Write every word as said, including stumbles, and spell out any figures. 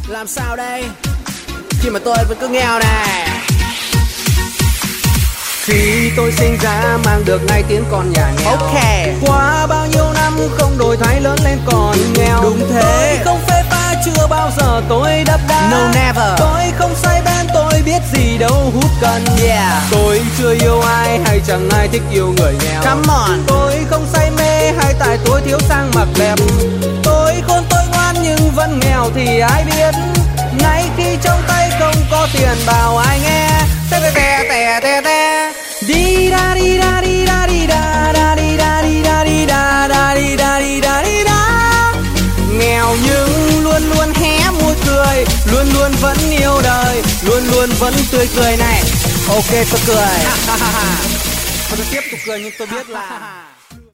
Làm sao đây khi mà tôi vẫn cứ nghèo này? Khi tôi sinh ra mang được ngay tiếng con nhà nghèo. Ok. Qua bao nhiêu năm không đổi thay lớn lên còn nghèo. Đúng thế. Tôi không phê pha, chưa bao giờ tôi đập đá. No never. Tôi không say bén, tôi biết gì đâu hút cần. Yeah. Tôi chưa yêu ai hay chẳng ai thích yêu người nghèo. Come on. Tôi không say mê hay tại tôi thiếu sang mặc đẹp. Tôi khôn tôi ngoan nhưng vẫn nghèo thì ai biết. Ngay khi trong tay không có tiền bảo ai nghe. Tè tè tè tè tè tè. Đi da đi da đi da đi da da đi da đi da đi da da đi da đi da đi da. Nghèo nhưng luôn luôn hé môi cười, luôn luôn vẫn yêu đời, luôn luôn vẫn tươi cười này. Ok tôi cười. Tôi tiếp tục cười nhưng tôi biết là